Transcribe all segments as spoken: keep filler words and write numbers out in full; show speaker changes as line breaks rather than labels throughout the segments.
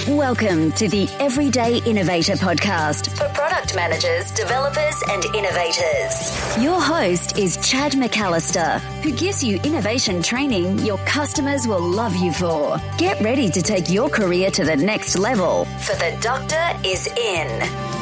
Welcome to the Everyday Innovator Podcast for product managers, developers, and innovators. Your host is Chad McAllister, who gives you innovation training your customers will love you for. Get ready to take your career to the next level, for the doctor is in.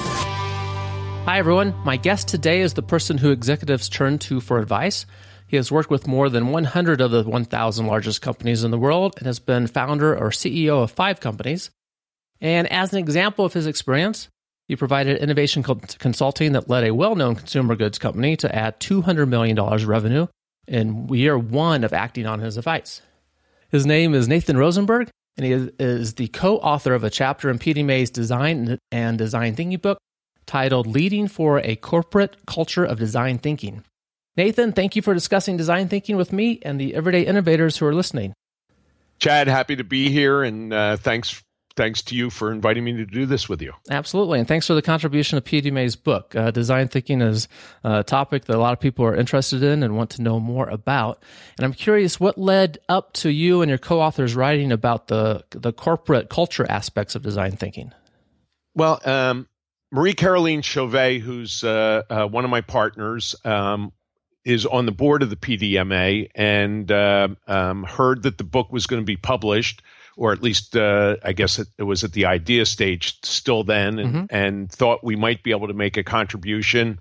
Hi, everyone. My guest today is the person who executives turn to for advice. He has worked with more than one hundred of the one thousand largest companies in the world and has been founder or C E O of five companies. And as an example of his experience, he provided innovation consulting that led a well-known consumer goods company to add two hundred million dollars revenue in year one of acting on his advice. His name is Nathan Rosenberg, and he is the co-author of a chapter in P D May's Design and Design Thinking book titled Leading for a Corporate Culture of Design Thinking. Nathan, thank you for discussing design thinking with me and the everyday innovators who are listening.
Chad, happy to be here, and uh, thanks thanks to you for inviting me to do this with you.
Absolutely, and thanks for the contribution of P D May's book. Uh, design thinking is a topic that a lot of people are interested in and want to know more about. And I'm curious, what led up to you and your co-authors writing about the, the corporate culture aspects of design thinking?
Well, um, Marie-Caroline Chauvet, who's uh, uh, one of my partners, um, is on the board of the P D M A and uh, um, heard that the book was going to be published, or at least uh, I guess it, it was at the idea stage still then, and, mm-hmm. and thought we might be able to make a contribution.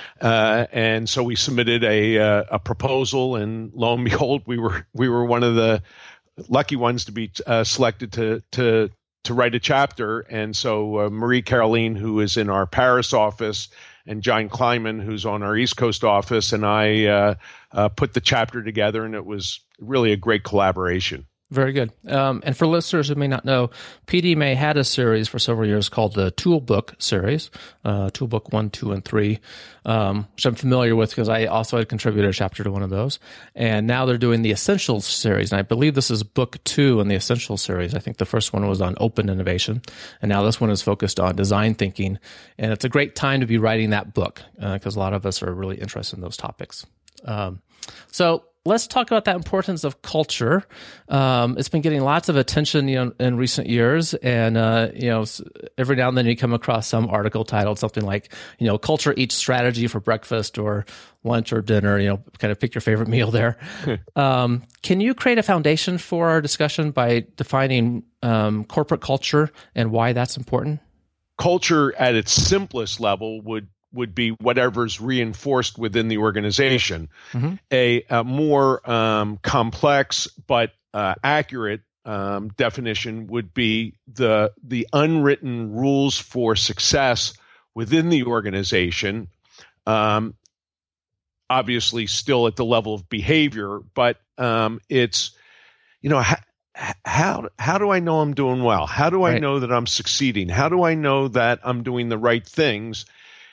Uh, and so we submitted a uh, a proposal, and lo and behold, we were we were one of the lucky ones to be uh, selected to to to write a chapter. And so uh, Marie-Caroline, who is in our Paris office, and John Kleinman, who's on our East Coast office, and I uh, uh, put the chapter together, and it was really a great collaboration.
Very good. Um, and for listeners who may not know, P D May had a series for several years called the Toolbook series, uh, Toolbook one, two, and three, um, which I'm familiar with because I also had contributed a chapter to one of those. And now they're doing the Essentials series, and I believe this is book two in the Essentials series. I think the first one was on open innovation, and now this one is focused on design thinking. And it's a great time to be writing that book because uh, a lot of us are really interested in those topics. Um, so let's talk about that importance of culture. Um, it's been getting lots of attention, you know, in recent years, and uh, you know, every now and then you come across some article titled something like, you know, "Culture Eats Strategy for Breakfast" or lunch or dinner. You know, kind of pick your favorite meal there. um, can you create a foundation for our discussion by defining um, corporate culture and why that's important?
Culture, at its simplest level, would would be whatever's reinforced within the organization. Mm-hmm. A, a more um, complex but uh, accurate um, definition would be the the unwritten rules for success within the organization. Um, obviously, still at the level of behavior, but um, it's, you know, ha- how how do I know I'm doing well? How do I right. know that I'm succeeding? How do I know that I'm doing the right things?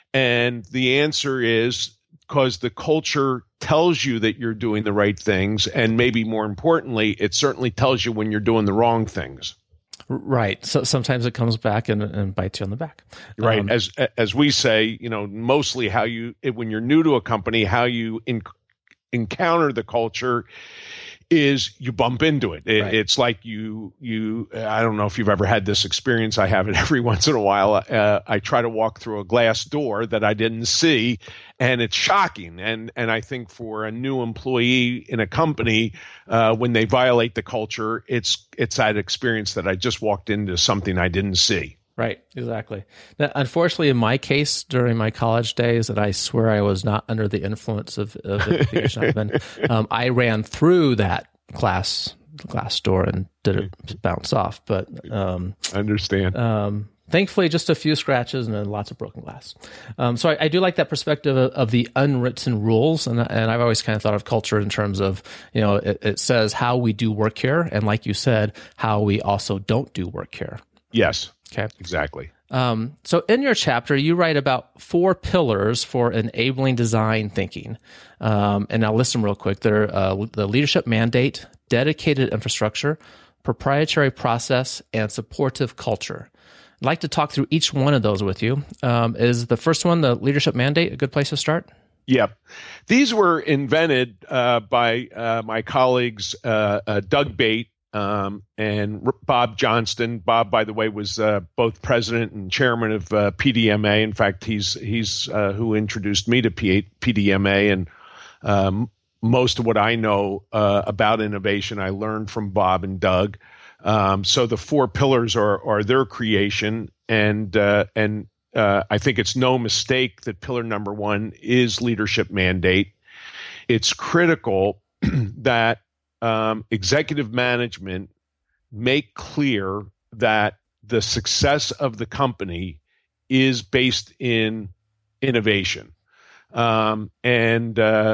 And the answer is because the culture tells you that you're doing the right things. And maybe more importantly, it certainly tells you when you're doing the wrong things.
Right. So sometimes it comes back and, and bites you on the back.
Right.
Um,
as as we say, you know, mostly how you, when you're new to a company, how you in, encounter the culture is you bump into it. it right. It's like you, you. I don't know if you've ever had this experience. I have it every once in a while. Uh, I try to walk through a glass door that I didn't see, and it's shocking. And and I think for a new employee in a company, uh, when they violate the culture, it's it's that experience that I just walked into something I didn't see.
Right, exactly. Now, unfortunately, in my case, during my college days, and I swear I was not under the influence of, of education I've been, um, I ran through that glass glass door and did it bounce off. But um,
I understand.
Um, thankfully, just a few scratches and then lots of broken glass. Um, so I, I do like that perspective of, of the unwritten rules, and and I've always kind of thought of culture in terms of, you know, it, it says how we do work here, and like you said, how we also don't do work here.
Yes.
Okay.
Exactly.
Um, so in your chapter, you write about four pillars for enabling design thinking. Um, and I'll list them real quick. They're uh, the leadership mandate, dedicated infrastructure, proprietary process, and supportive culture. I'd like to talk through each one of those with you. Um, is the first one, the leadership mandate, a good place to start?
Yep. These were invented uh, by uh, my colleagues, uh, uh, Doug Bate um, and R- Bob Johnston. Bob, by the way, was uh, both president and chairman of uh, P D M A. In fact, he's he's uh, who introduced me to P- PDMA, and um, most of what I know uh, about innovation I learned from Bob and Doug. Um, so the four pillars are are their creation, and uh, and uh, I think it's no mistake that pillar number one is leadership mandate. It's critical that um, executive management make clear that the success of the company is based in innovation. Um, and uh,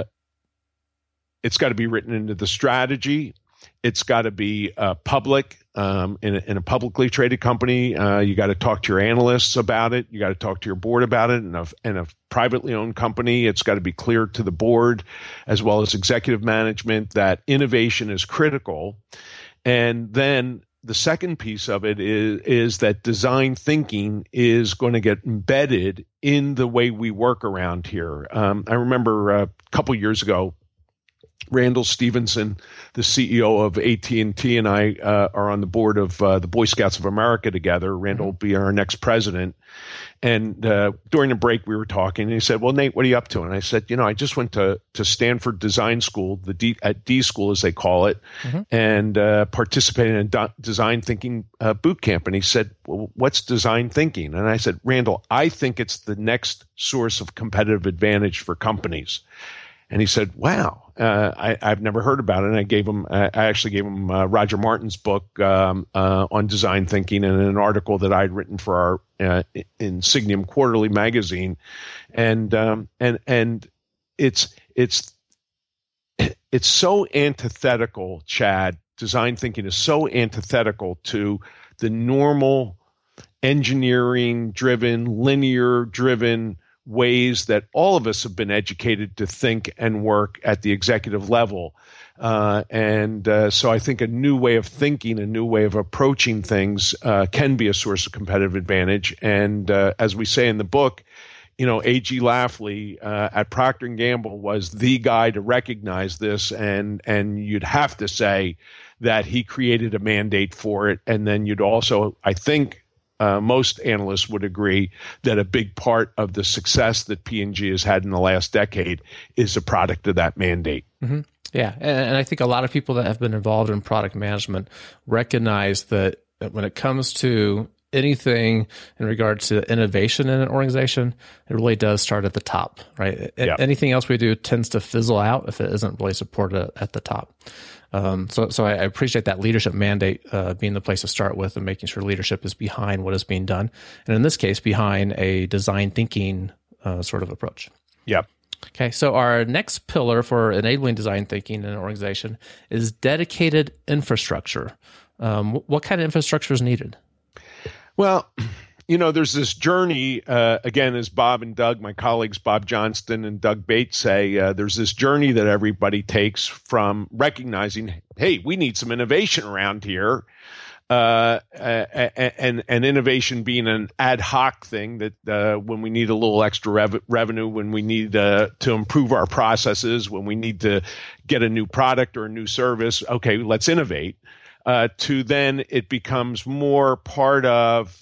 it's got to be written into the strategy. It's got to be uh, public. Um, in, a, in a publicly traded company, uh, you got to talk to your analysts about it. You got to talk to your board about it. In a, in a privately owned company, it's got to be clear to the board as well as executive management that innovation is critical. And then the second piece of it is, is that design thinking is going to get embedded in the way we work around here. Um, I remember a couple years ago, Randall Stevenson, the C E O of A T and T, and I uh, are on the board of uh, the Boy Scouts of America together. Randall will be our next president. And uh, during the break, we were talking, and he said, well, Nate, what are you up to? And I said, you know, I just went to, to Stanford Design School, the D, at D School, as they call it, mm-hmm. and uh, participated in a do- design thinking uh, boot camp. And he said, well, what's design thinking? And I said, Randall, I think it's the next source of competitive advantage for companies. And he said, wow, uh, I, I've never heard about it. And I gave him, I actually gave him uh, Roger Martin's book um, uh, on design thinking and an article that I'd written for our uh, Insigniam Quarterly magazine. And, um, and, and it's, it's, it's so antithetical, Chad. Design thinking is so antithetical to the normal engineering driven, linear driven ways that all of us have been educated to think and work at the executive level. Uh, and uh, so I think a new way of thinking, a new way of approaching things uh, can be a source of competitive advantage. And uh, as we say in the book, you know, A G Lafley uh, at Procter and Gamble was the guy to recognize this. And, and you'd have to say that he created a mandate for it. And then you'd also, I think, Uh, most analysts would agree that a big part of the success that P and G has had in the last decade is a product of that mandate.
Mm-hmm. Yeah, and, and I think a lot of people that have been involved in product management recognize that when it comes to anything in regards to innovation in an organization, it really does start at the top, right? Yep. Anything else we do tends to fizzle out if it isn't really supported at the top. Um, so, so I appreciate that leadership mandate uh, being the place to start with, and making sure leadership is behind what is being done, and in this case, behind a design thinking uh, sort of approach.
Yep.
Okay. So our next pillar for enabling design thinking in an organization is dedicated infrastructure. Um, what kind of infrastructure is needed?
Well, you know, there's this journey, uh, again, as Bob and Doug, my colleagues, Bob Johnston and Doug Bates say, uh, there's this journey that everybody takes from recognizing, hey, we need some innovation around here. Uh, and, and innovation being an ad hoc thing that uh, when we need a little extra rev- revenue, when we need uh, to improve our processes, when we need to get a new product or a new service, okay, let's innovate. Uh, to then it becomes more part of,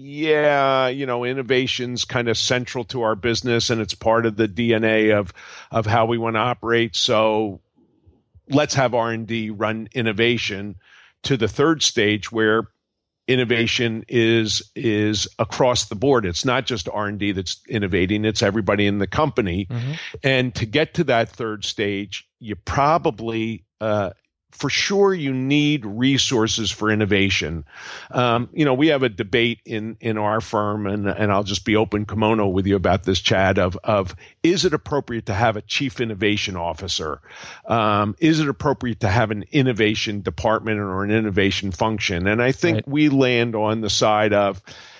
yeah, you know, innovation's kind of central to our business and it's part of the D N A of of how we want to operate. So let's have R and D run innovation, to the third stage where innovation is is across the board. It's not just R and D that's innovating, it's everybody in the company. Mm-hmm. And to get to that third stage, you probably uh for sure, you need resources for innovation. Um, you know, we have a debate in, in our firm, and, and I'll just be open kimono with you about this, Chad, of, of is it appropriate to have a chief innovation officer? Um, is it appropriate to have an innovation department or an innovation function? And I think right. we land on the side of,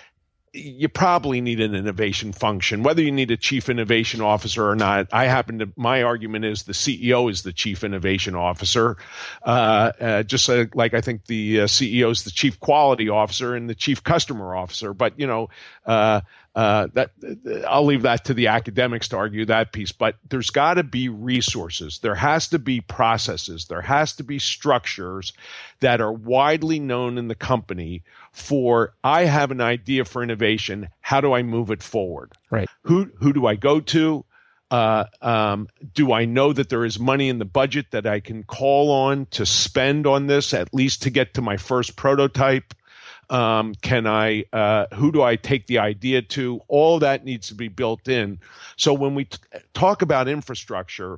you probably need an innovation function, whether you need a chief innovation officer or not. I happen to, my argument is the C E O is the chief innovation officer. Uh, uh, just like, like I think the uh, C E O is the chief quality officer and the chief customer officer. But, you know, uh, Uh, that I'll leave that to the academics to argue that piece, but there's got to be resources. There has to be processes. There has to be structures that are widely known in the company for, I have an idea for innovation. How do I move it forward?
Right.
Who, who do I go to? Uh, um, do I know that there is money in the budget that I can call on to spend on this, at least to get to my first prototype? Um, can I, uh, who do I take the idea to? All that needs to be built in. So when we t- talk about infrastructure,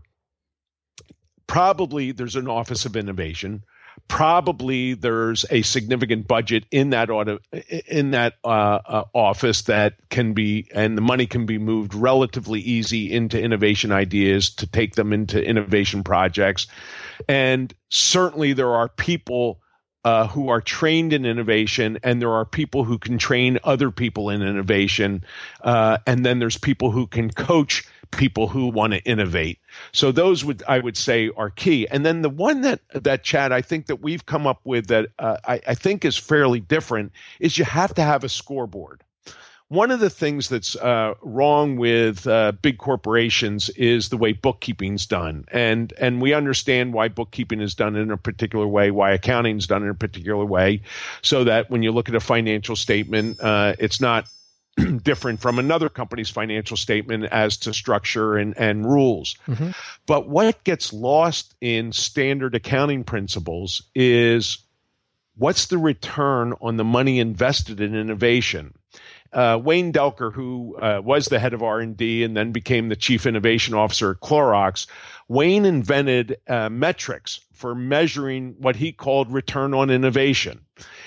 probably there's an Office of Innovation. Probably there's a significant budget in that auto, in that uh, uh, office that can be, and the money can be moved relatively easy into innovation ideas to take them into innovation projects. And certainly there are people Uh, who are trained in innovation, and there are people who can train other people in innovation. Uh, and then there's people who can coach people who want to innovate. So those would, I would say, are key. And then the one that, that Chad, I think that we've come up with that uh, I, I think is fairly different is you have to have a scoreboard. One of the things that's uh, wrong with uh, big corporations is the way bookkeeping's done. And and we understand why bookkeeping is done in a particular way, why accounting is done in a particular way, so that when you look at a financial statement, uh, it's not different from another company's financial statement as to structure and, and rules. Mm-hmm. But what gets lost in standard accounting principles is what's the return on the money invested in innovation? Uh, Wayne Delker, who uh, was the head of R and D and then became the chief innovation officer at Clorox, Wayne invented uh, metrics for measuring what he called return on innovation.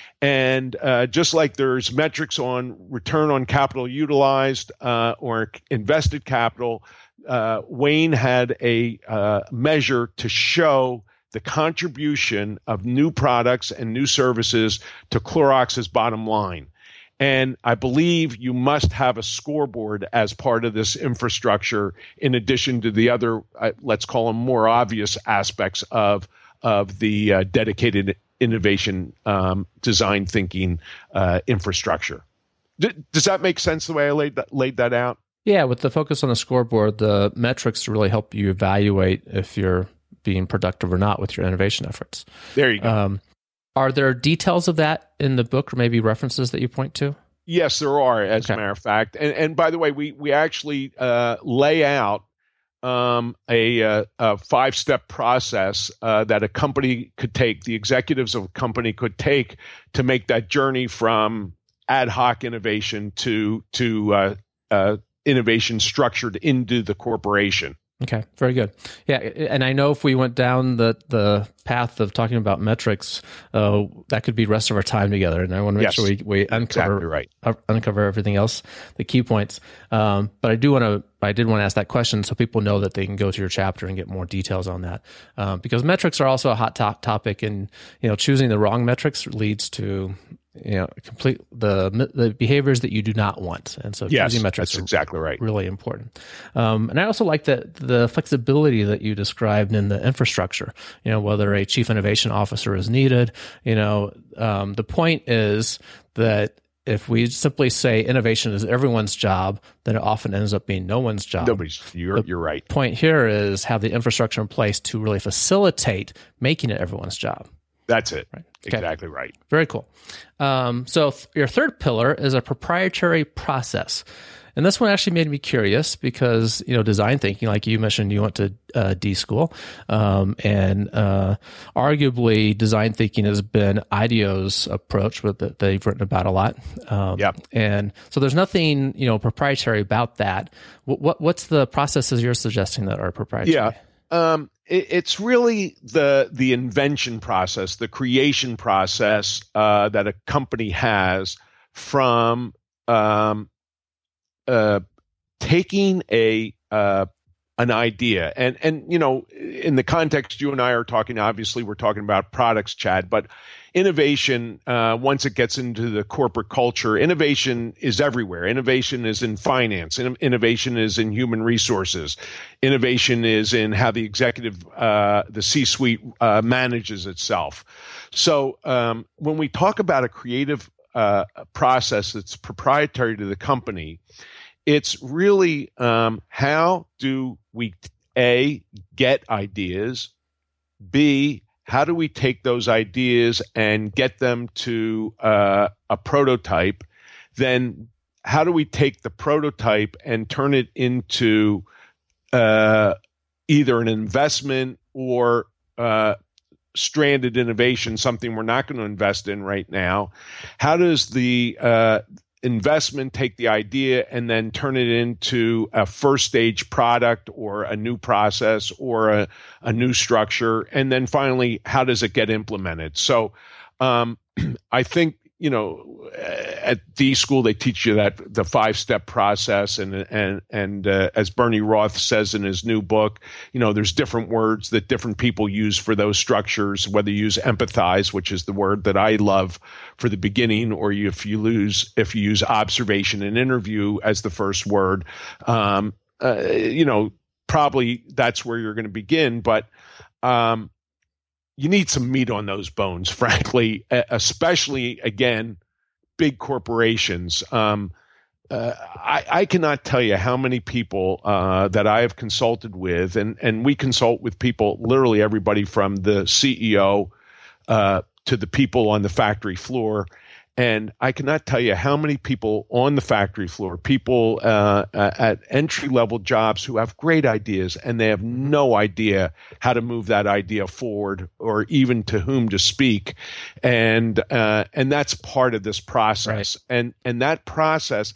And uh, just like there's metrics on return on capital utilized uh, or invested capital, uh, Wayne had a uh, measure to show the contribution of new products and new services to Clorox's bottom line. And I believe you must have a scoreboard as part of this infrastructure, in addition to the other, uh, let's call them more obvious aspects of of the uh, dedicated innovation um, design thinking uh, infrastructure. D- does that make sense the way I laid that, laid that out?
Yeah, with the focus on the scoreboard, the metrics really help you evaluate if you're being productive or not with your innovation efforts.
There you go. Um,
Are there details of that in the book, or maybe references that you point to?
Yes, there are, as okay. a matter of fact. And, and by the way, we we actually uh, lay out um, a, a, a five-step process uh, that a company could take, the executives of a company could take to make that journey from ad hoc innovation to to uh, uh, innovation structured into the corporation.
Okay, very good. Yeah, and I know if we went down the, the path of talking about metrics, uh, that could be the rest of our time together. And I want to make
yes,
sure we, we uncover
exactly right.
uh, uncover everything else, the key points. Um, but I do want to, I did want to ask that question so people know that they can go to your chapter and get more details on that. Um, because metrics are also a hot top topic, and you know, choosing the wrong metrics leads to you know, complete the the behaviors that you do not want, and so
yes,
choosing metrics
that's exactly right.
Really important. Um, and I also like the the flexibility that you described in the infrastructure. You know, whether a chief innovation officer is needed. You know, um, the point is that if we simply say innovation is everyone's job, then it often ends up being no one's job.
Nobody's. You're
the
you're right.
Point here is have the infrastructure in place to really facilitate making it everyone's job.
That's it.
Right. Okay.
Exactly right.
Very cool. Um, so th- your third pillar is a proprietary process. And this one actually made me curious because, you know, design thinking, like you mentioned, you went to uh, D school. Um, and uh, arguably design thinking has been IDEO's approach with that they've written about a lot. Um,
yeah.
And so there's nothing, you know, proprietary about that. What, what What's the processes you're suggesting that are proprietary?
Yeah. Um, it, it's really the the invention process, the creation process uh, that a company has from um, uh, taking a uh, an idea, and and you know, in the context you and I are talking, obviously we're talking about products, Chad, but innovation, uh, once it gets into the corporate culture, innovation is everywhere. Innovation is in finance. In- innovation is in human resources. Innovation is in how the executive, uh, the C-suite uh, manages itself. So um, when we talk about a creative uh, process that's proprietary to the company. It's really um, how do we, A, get ideas, B, how do we take those ideas and get them to uh, a prototype, then how do we take the prototype and turn it into uh, either an investment or uh, stranded innovation, something we're not going to invest in right now? How does the uh, investment take the idea and then turn it into a first stage product or a new process or a, a new structure? And then finally, how does it get implemented? So um, I think, you know, at D School, they teach you that the five step process. And, and, and uh, as Bernie Roth says in his new book, you know, there's different words that different people use for those structures, whether you use empathize, which is the word that I love for the beginning, or you, if you lose, if you use observation and interview as the first word, um, uh, you know, probably that's where you're going to begin. But, um, you need some meat on those bones, frankly, especially, again, big corporations. Um, uh, I, I cannot tell you how many people uh, that I have consulted with, and, and we consult with people, literally everybody from the C E O uh, to the people on the factory floor. And I cannot tell you how many people on the factory floor, people uh, at entry-level jobs who have great ideas and they have no idea how to move that idea forward or even to whom to speak. And uh, and that's part of this process. Right. And and that process,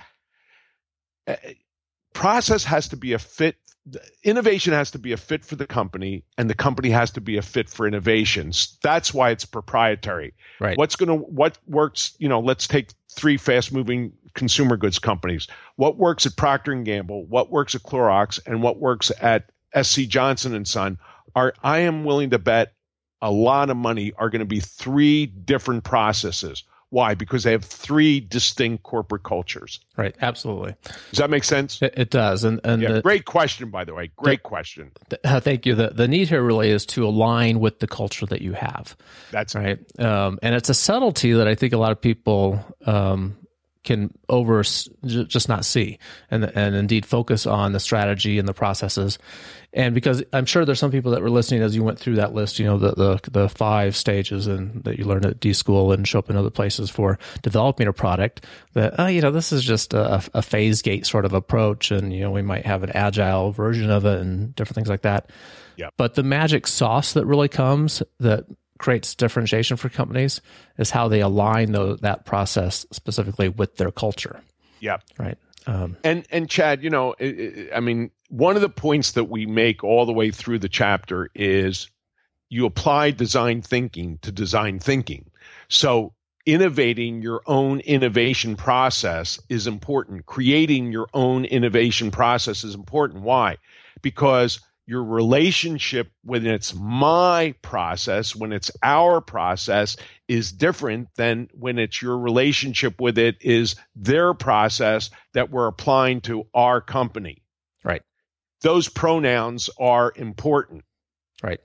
uh, process has to be a fit. Innovation has to be a fit for the company, and the company has to be a fit for innovations. That's why it's proprietary.
Right.
What's going to, what works, you know, let's take three fast moving consumer goods companies. What works at Procter and Gamble, what works at Clorox, and what works at S C Johnson and Son are, I am willing to bet a lot of money, are going to be three different processes. Why? Because they have three distinct corporate cultures.
Right. Absolutely.
Does that make sense?
It, it does. And, and
yeah,
the,
great question, by the way. Great the, question.
The, uh, thank you. The, the need here really is to align with the culture that you have.
That's
right. Um, and it's a subtlety that I think a lot of people um, can over j- just not see, and and indeed focus on the strategy and the processes. And because I'm sure there's some people that were listening as you went through that list, you know, the the, the five stages and that you learned at D School and show up in other places for developing a product, that, oh, you know, this is just a, a phase gate sort of approach. And, you know, we might have an agile version of it and different things like that.
Yeah.
But the magic sauce that really comes that creates differentiation for companies is how they align the, that process specifically with their culture.
Yeah.
Right. Um,
and, and Chad, you know, I mean, one of the points that we make all the way through the chapter is you apply design thinking to design thinking. So innovating your own innovation process is important. Creating your own innovation process is important. Why? Because your relationship when it's my process, when it's our process, is different than when it's your relationship with it is their process that we're applying to our company.
Right.
Those pronouns are important.
Right.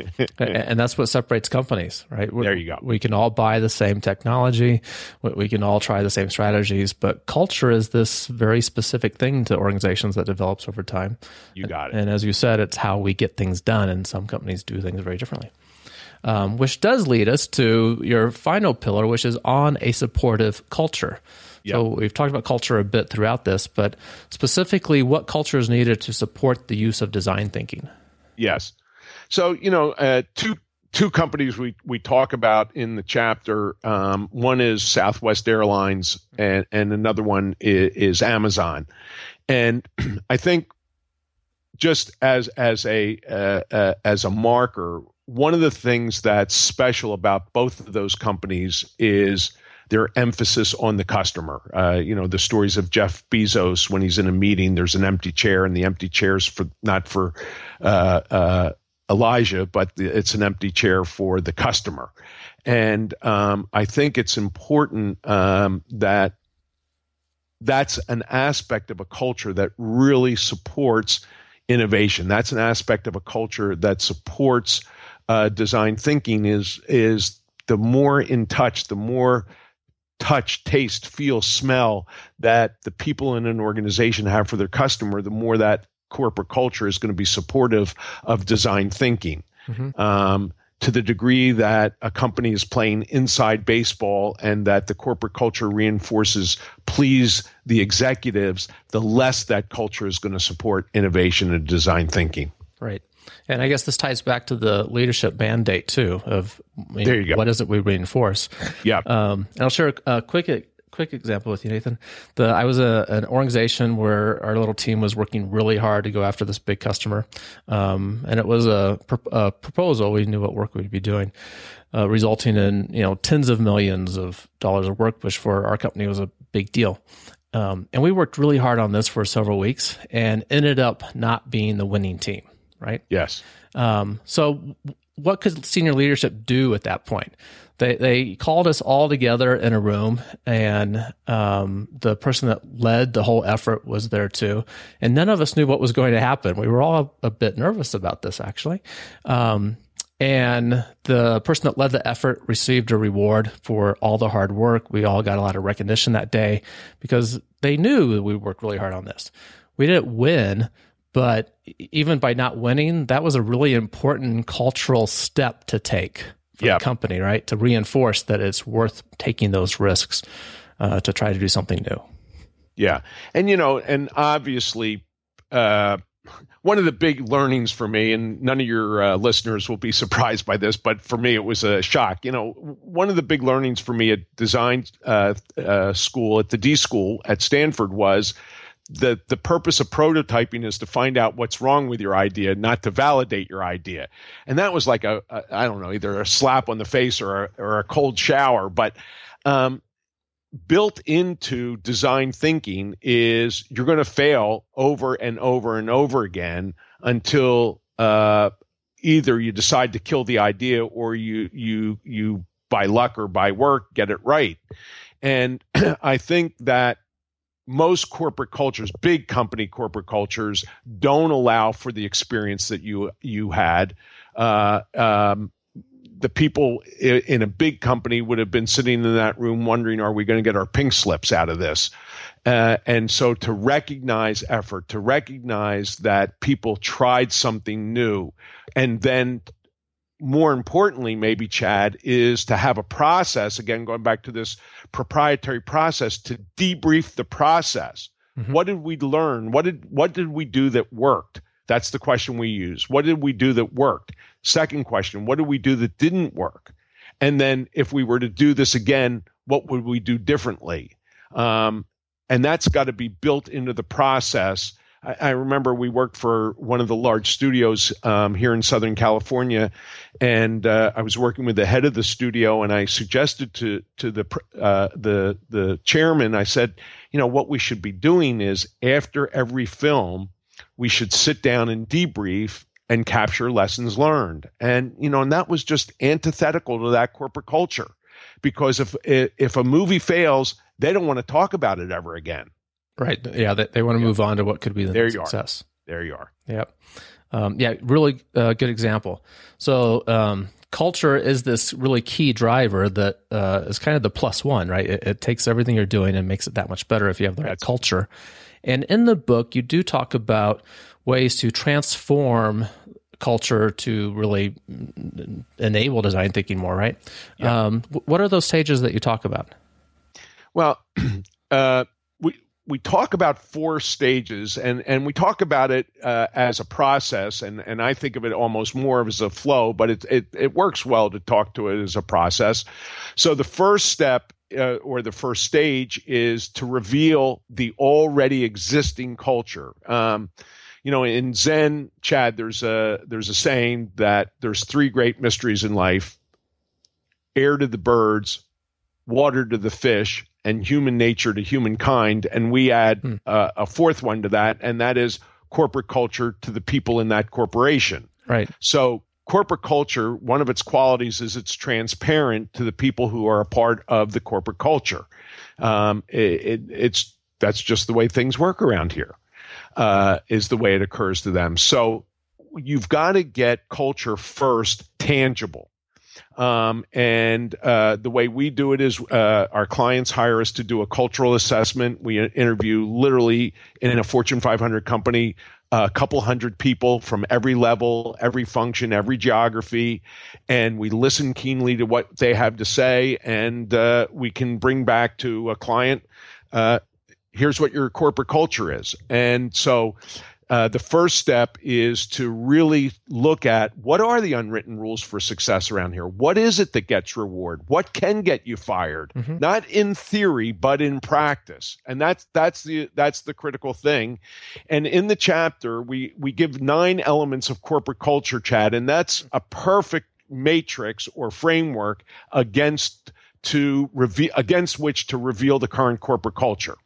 And that's what separates companies, right?
There you go.
We can all buy the same technology. We can all try the same strategies, but culture is this very specific thing to organizations that develops over time.
You got it.
And as you said, it's how we get things done, and some companies do things very differently. Um, which does lead us to your final pillar, which is on a supportive culture. Yep. So we've talked about culture a bit throughout this, but specifically what culture is needed to support the use of design thinking?
Yes. So, you know, uh, two two companies we, we talk about in the chapter. Um, one is Southwest Airlines, and, and another one is, is Amazon. And I think just as as a uh, uh, as a marker, one of the things that's special about both of those companies is their emphasis on the customer. Uh, you know, the stories of Jeff Bezos when he's in a meeting, there's an empty chair, and the empty chair's for not for uh, uh, Elijah, but it's an empty chair for the customer. And um, I think it's important um, that that's an aspect of a culture that really supports innovation. That's an aspect of a culture that supports uh, design thinking is, is the more in touch, the more touch, taste, feel, smell that the people in an organization have for their customer, the more that corporate culture is going to be supportive of design thinking. Mm-hmm. Um, to the degree that a company is playing inside baseball and that the corporate culture reinforces please the executives, the less that culture is going to support innovation and design thinking.
Right. And I guess this ties back to the leadership mandate too of you
there you
know,
go.
What is it we reinforce?
Yeah.
Um, and I'll share a, a quick quick example with you, Nathan. The I was a, an organization where our little team was working really hard to go after this big customer, um, and it was a, a proposal. We knew what work we'd be doing, uh, resulting in you know tens of millions of dollars of work, which for our company was a big deal. Um, and we worked really hard on this for several weeks, and ended up not being the winning team. Right?
Yes.
Um, so what could senior leadership do at that point? They they called us all together in a room, and um, the person that led the whole effort was there too. And none of us knew what was going to happen. We were all a, a bit nervous about this, actually. Um, and the person that led the effort received a reward for all the hard work. We all got a lot of recognition that day because they knew that we worked really hard on this. We didn't win. But even by not winning, that was a really important cultural step to take for
yep.
the company, right? To reinforce that it's worth taking those risks uh, to try to do something new.
Yeah. And, you know, and obviously, uh, one of the big learnings for me, and none of your uh, listeners will be surprised by this, but for me, it was a shock. You know, one of the big learnings for me at design uh, uh, school, at the D School at Stanford was The the purpose of prototyping is to find out what's wrong with your idea, not to validate your idea. And that was like a, a I don't know, either a slap on the face or a, or a cold shower. But um, built into design thinking is you're going to fail over and over and over again until uh, either you decide to kill the idea or you you you by luck or by work get it right. And I think that most corporate cultures, big company corporate cultures, don't allow for the experience that you you had. Uh, um, the people in, in a big company would have been sitting in that room wondering, are we going to get our pink slips out of this? Uh, and so to recognize effort, to recognize that people tried something new, and then more importantly, maybe, Chad, is to have a process, again, going back to this proprietary process, to debrief the process. Mm-hmm. What did we learn? What did what did we do that worked? That's the question we use. What did we do that worked? Second question, what did we do that didn't work? And then if we were to do this again, what would we do differently? Um, and that's got to be built into the process. I remember we worked for one of the large studios um, here in Southern California, and uh, I was working with the head of the studio, and I suggested to to the uh, the the chairman, I said, you know, what we should be doing is after every film, we should sit down and debrief and capture lessons learned, and you know, and that was just antithetical to that corporate culture, because if if a movie fails, they don't want to talk about it ever again.
Right. Yeah. They, they want to yeah. move on to what could be the
there
next
you
success.
Are. There you are.
Yep. Um, yeah. Really uh, good example. So um, culture is this really key driver that uh, is kind of the plus one, right? It, it takes everything you're doing and makes it that much better if you have the right
That's
culture. And in the book, you do talk about ways to transform culture to really enable design thinking more, right?
Yeah.
Um, what are those stages that you talk about?
Well, uh, we we talk about four stages, and, and we talk about it uh, as a process, and, and I think of it almost more as a flow, but it, it, it works well to talk to it as a process. So the first step uh, or the first stage is to reveal the already existing culture. Um, you know, in Zen, Chad, there's a there's a saying that there's three great mysteries in life: air to the birds, water to the fish, and human nature to humankind. And we add hmm. uh, a fourth one to that, and that is corporate culture to the people in that corporation.
Right.
So corporate culture, one of its qualities is it's transparent to the people who are a part of the corporate culture. Um, it, it, it's that's just the way things work around here, uh, is the way it occurs to them. So you've got to get culture first tangible. Um, and uh, the way we do it is uh, our clients hire us to do a cultural assessment. We interview literally in a Fortune five hundred company a couple hundred people from every level, every function, every geography, and we listen keenly to what they have to say, and uh, we can bring back to a client, uh, here's what your corporate culture is. And so uh, the first step is to really look at what are the unwritten rules for success around here? What is it that gets reward? What can get you fired? Mm-hmm. Not in theory, but in practice. And that's that's the that's the critical thing. And in the chapter, we we give nine elements of corporate culture, Chad, and that's a perfect matrix or framework against to reveal against which to reveal the current corporate culture.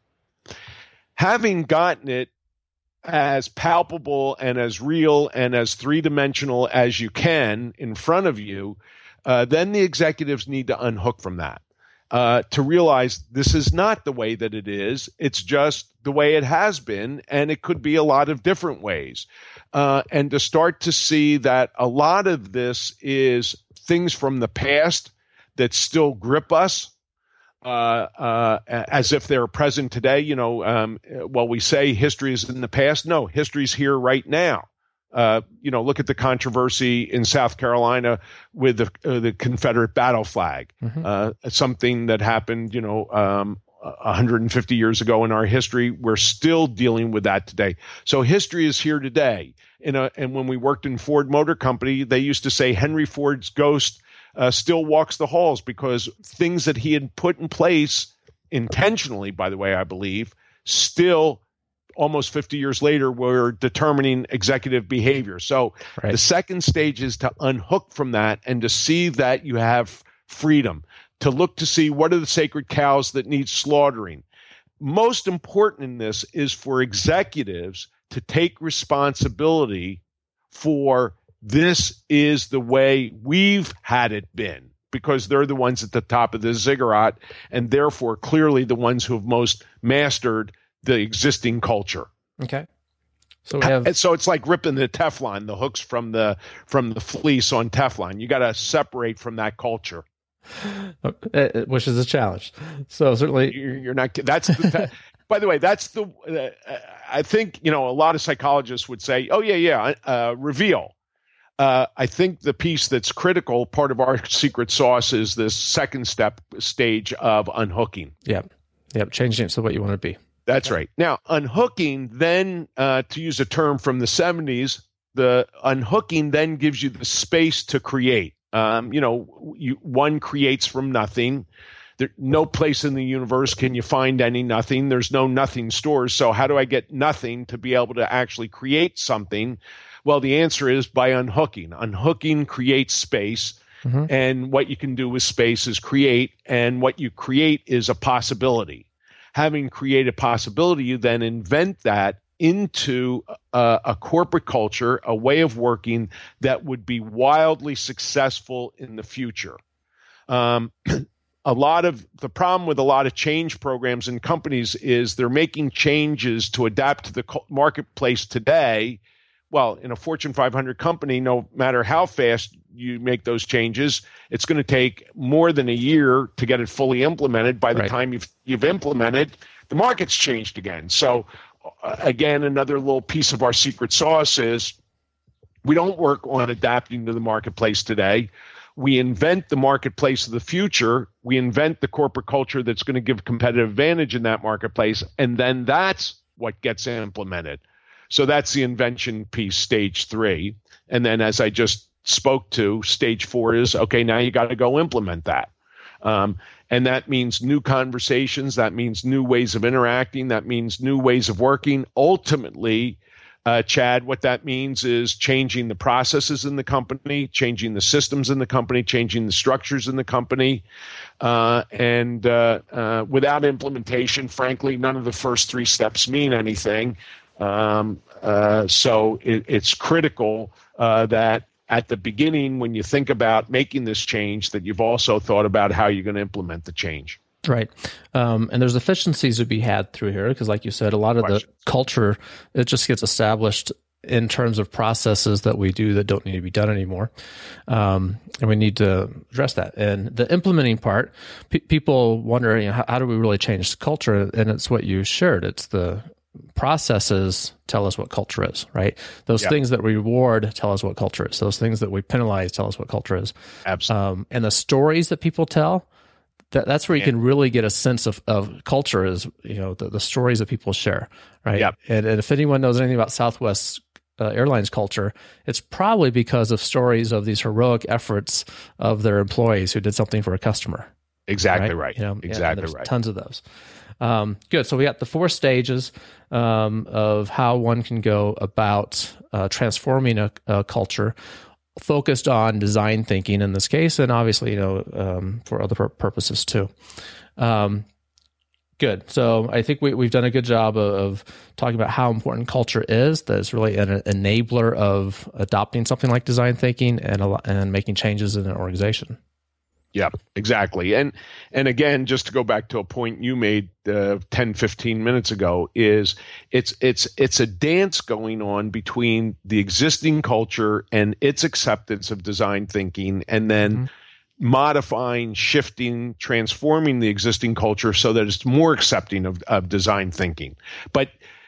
Having gotten it as palpable and as real and as three-dimensional as you can in front of you, uh, then the executives need to unhook from that uh, to realize this is not the way that it is. It's just the way it has been, and it could be a lot of different ways. Uh, and to start to see that a lot of this is things from the past that still grip us, Uh, uh, as if they're present today. You know, um, well, we say history is in the past. No, history's here right now. Uh, you know, look at the controversy in South Carolina with the, uh, the Confederate battle flag, mm-hmm. uh, something that happened, you know, um, one hundred fifty years ago in our history. We're still dealing with that today. So history is here today. In a, and when we worked in Ford Motor Company, they used to say Henry Ford's ghost Uh, still walks the halls, because things that he had put in place intentionally, by the way, I believe, still almost fifty years later were determining executive behavior. So right. The second stage is to unhook from that and to see that you have freedom, to look to see what are the sacred cows that need slaughtering. Most important in this is for executives to take responsibility for this is the way we've had it been, because they're the ones at the top of the ziggurat, and therefore clearly the ones who have most mastered the existing culture.
Okay. So we have,
so it's like ripping the Teflon, the hooks from the from the fleece on Teflon. You got to separate from that culture,
which is a challenge. So certainly
you're, you're not. That's the, by the way, that's the. Uh, I think you know a lot of psychologists would say, "Oh yeah, yeah, uh, reveal." Uh, I think the piece that's critical, part of our secret sauce, is this second step stage of unhooking.
Yep. Yep. Changing it to what you want to be.
That's right. Now, unhooking then, uh, to use a term from the seventies, the unhooking then gives you the space to create. Um, you know, you, one creates from nothing. There, no place in the universe can you find any nothing. There's no nothing stores. So how do I get nothing to be able to actually create something? Well, the answer is by unhooking. Unhooking creates space, mm-hmm. and what you can do with space is create, and what you create is a possibility. Having created a possibility, you then invent that into a, a corporate culture, a way of working that would be wildly successful in the future. Um, a lot of the problem with a lot of change programs in companies is they're making changes to adapt to the marketplace today. Well, in a Fortune five hundred company, no matter how fast you make those changes, it's going to take more than a year to get it fully implemented. By the right. time you've you've implemented, the market's changed again. So, uh, again, another little piece of our secret sauce is we don't work on adapting to the marketplace today. We invent the marketplace of the future. We invent the corporate culture that's going to give competitive advantage in that marketplace, and then that's what gets implemented. So that's the invention piece, stage three. And then as I just spoke to, stage four is, okay, now you got to go implement that. Um, and that means new conversations. That means new ways of interacting. That means new ways of working. Ultimately, uh, Chad, what that means is changing the processes in the company, changing the systems in the company, changing the structures in the company. Uh, and uh, uh, without implementation, frankly, none of the first three steps mean anything. Um, uh, so it, it's critical uh, that at the beginning, when you think about making this change, that you've also thought about how you're going to implement the change.
Right. Um, and there's efficiencies to be had through here because, like you said, a lot of Questions. the culture, it just gets established in terms of processes that we do that don't need to be done anymore. Um, and we need to address that. And the implementing part, pe- people wonder, you know, how, how do we really change culture? And it's what you shared. It's the processes tell us what culture is, right? Those
Yep.
things that we reward tell us what culture is. Those things that we penalize tell us what culture is.
Absolutely.
Um, and the stories that people tell, that, that's where you can really get a sense of, of culture is, you know, the, the stories that people share, right?
Yep.
And, and if anyone knows anything about Southwest uh, Airlines culture, it's probably because of stories of these heroic efforts of their employees who did something for a customer.
Exactly right.
You know,
exactly
there's
right.
Tons of those. Um, good. So we got the four stages um, of how one can go about uh, transforming a, a culture, focused on design thinking in this case, and obviously, you know, um, for other pur- purposes too. Um, good. So I think we, we've done a good job of, of talking about how important culture is. That it's really an enabler of adopting something like design thinking and a, and making changes in an organization.
Yeah, exactly. And and again, just to go back to a point you made uh, ten, fifteen minutes ago, is it's it's it's a dance going on between the existing culture and its acceptance of design thinking, and then mm-hmm. modifying, shifting, transforming the existing culture so that it's more accepting of, of design thinking. But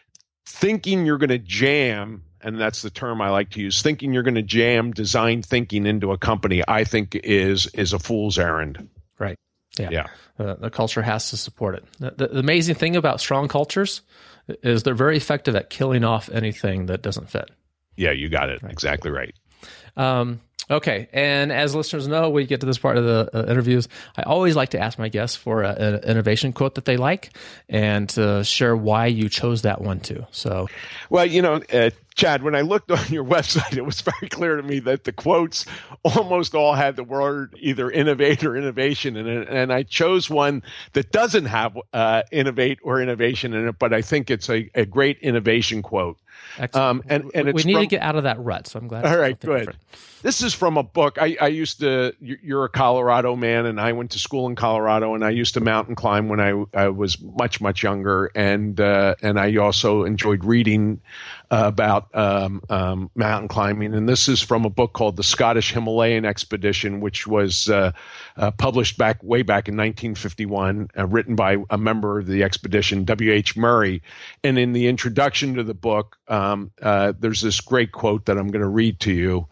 thinking you're going to jam, and that's the term I like to use, thinking you're going to jam design thinking into a company, I think is is a fool's errand.
Right. Yeah.
Yeah.
Uh, the culture has to support it. The, the, the amazing thing about strong cultures is they're very effective at killing off anything that doesn't fit.
Yeah, you got it.
Right.
Exactly right.
Um, okay. And as listeners know, we get to this part of the uh, interviews, I always like to ask my guests for a, an innovation quote that they like and to share why you chose that one too. So,
well, you know, uh, Chad, when I looked on your website, it was very clear to me that the quotes almost all had the word either innovate or innovation in it. And I chose one that doesn't have uh, innovate or innovation in it, but I think it's a, a great innovation quote.
Um, and and it's we need from, to get out of that rut, so I'm glad.
All right, good. Different. This is from a book. I, I used to. You're a Colorado man, and I went to school in Colorado, and I used to mountain climb when I, I was much much younger, and uh, and I also enjoyed reading uh, about um, um, mountain climbing. And this is from a book called The Scottish Himalayan Expedition, which was uh, uh, published back way back in nineteen fifty-one, uh, written by a member of the expedition, W H Murray. And in the introduction to the book, um, uh, there's this great quote that I'm going to read to you.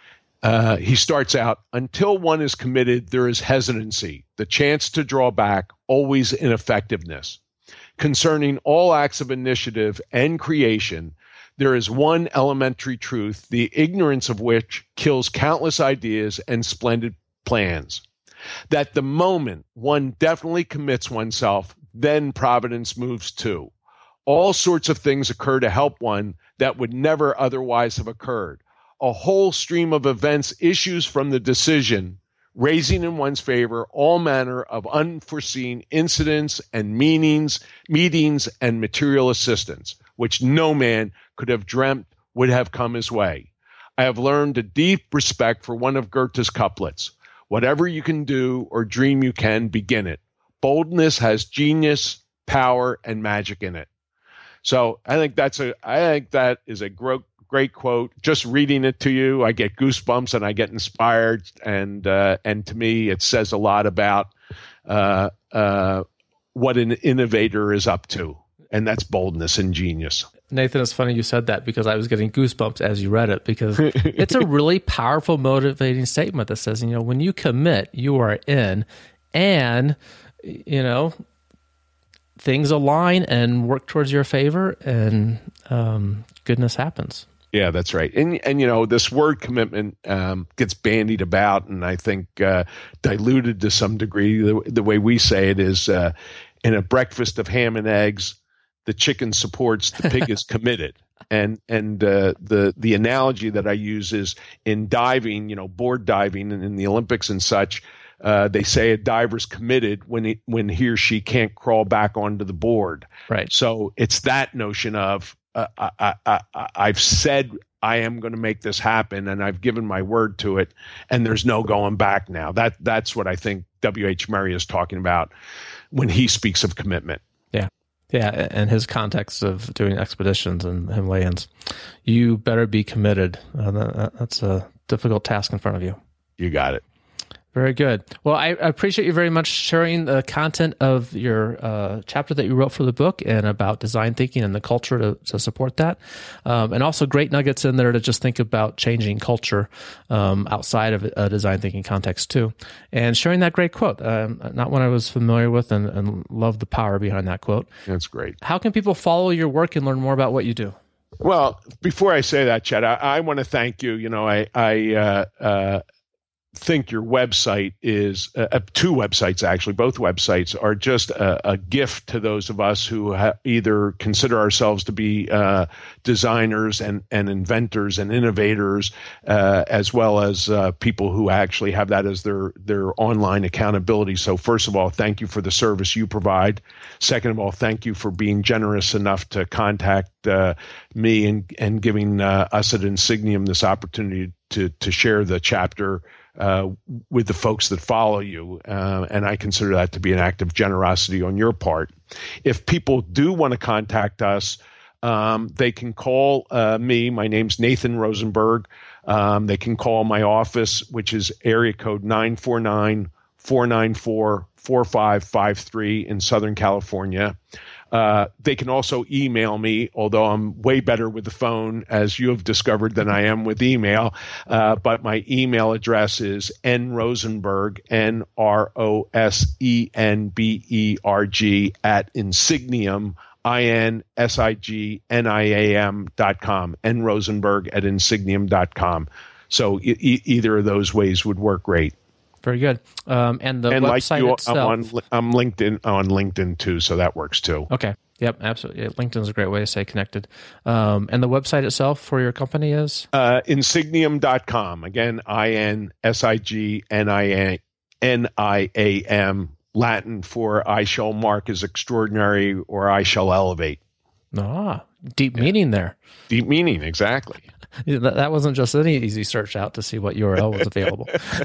Uh, he starts out, until one is committed, there is hesitancy, the chance to draw back, always ineffectiveness. Concerning all acts of initiative and creation, there is one elementary truth, the ignorance of which kills countless ideas and splendid plans. That the moment one definitely commits oneself, then providence moves too. All sorts of things occur to help one that would never otherwise have occurred. A whole stream of events issues from the decision, raising in one's favor all manner of unforeseen incidents and meanings, meetings and material assistance, which no man could have dreamt would have come his way. I have learned a deep respect for one of Goethe's couplets. Whatever you can do or dream you can, begin it. Boldness has genius, power, and magic in it. So I think that's a, I think that is a great, great quote. Just reading it to you, I get goosebumps and I get inspired. And, uh, and to me, it says a lot about, uh, uh, what an innovator is up to. And that's boldness and genius.
Nathan, it's funny you said that because I was getting goosebumps as you read it, because it's a really powerful, motivating statement that says, you know, when you commit, you are in, and, you know, things align and work towards your favor, and um, goodness happens.
Yeah, that's right. And, and you know, this word commitment um, gets bandied about, and I think uh, diluted to some degree. The, the way we say it is, uh, in a breakfast of ham and eggs, the chicken supports, the pig is committed. And and uh, the the analogy that I use is in diving, you know, board diving and in the Olympics and such, uh, they say a diver's committed when he, when he or she can't crawl back onto the board.
Right.
So it's that notion of uh, I, I, I, I've said I am going to make this happen, and I've given my word to it, and there's no going back now. That that's what I think W H Murray is talking about when he speaks of commitment.
Yeah. Yeah, and his context of doing expeditions and Himalayans, you better be committed. Uh, that, that's a difficult task in front of you.
You got it.
Very good. Well, I appreciate you very much sharing the content of your uh, chapter that you wrote for the book and about design thinking and the culture to, to support that. Um, and also great nuggets in there to just think about changing culture um, outside of a design thinking context too. And sharing that great quote, um, not one I was familiar with, and, and love the power behind that quote.
That's great.
How can people follow your work and learn more about what you do?
Well, before I say that, Chad, I, I want to thank you. You know, I, I, uh, uh, think your website is uh, two websites, actually, both websites are just a, a gift to those of us who ha- either consider ourselves to be uh, designers and, and inventors and innovators, uh, as well as uh, people who actually have that as their, their online accountability. So first of all, thank you for the service you provide. Second of all, thank you for being generous enough to contact uh, me and, and giving uh, us at Insigniam this opportunity to, to share the chapter Uh, with the folks that follow you. Uh, and I consider that to be an act of generosity on your part. If people do want to contact us, um, they can call uh, me. My name's Nathan Rosenberg. Um, they can call my office, which is area code nine four nine, four nine four, four five five three in Southern California. Uh, they can also email me, although I'm way better with the phone, as you have discovered, than I am with email. Uh, but my email address is nrosenberg, N R O S E N B E R G, at Insigniam, I N S I G N I A M dot com, nrosenberg at insigniam dot com. So e- e- either of those ways would work great.
Very good. Um, and the
and
website
like you,
itself.
I'm on, I'm LinkedIn on LinkedIn too, so that works too.
Okay. Yep. Absolutely. LinkedIn is a great way to stay connected. Um, and the website itself for your company is
uh, insigniam dot com. Again, I N S I G N I A M, Latin for I shall mark as extraordinary or I shall elevate.
Ah, deep yeah. meaning there.
Deep meaning, exactly.
That wasn't just any easy search out to see what U R L was available.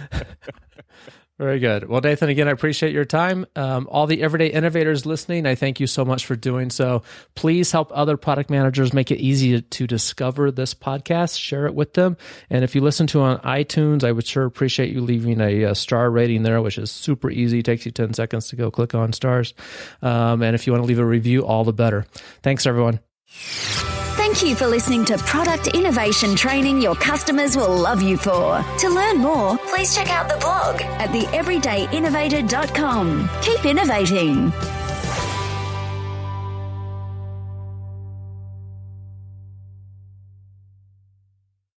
Very good. Well, Nathan, again, I appreciate your time. Um, all the everyday innovators listening, I thank you so much for doing so. Please help other product managers make it easy to, to discover this podcast. Share it with them. And if you listen to it on iTunes, I would sure appreciate you leaving a, a star rating there, which is super easy. It takes you ten seconds to go click on stars. Um, and if you want to leave a review, all the better. Thanks, everyone.
Thank you for listening to Product Innovation Training your customers will love you for. To learn more, please check out the blog at the everyday innovator dot com. Keep innovating.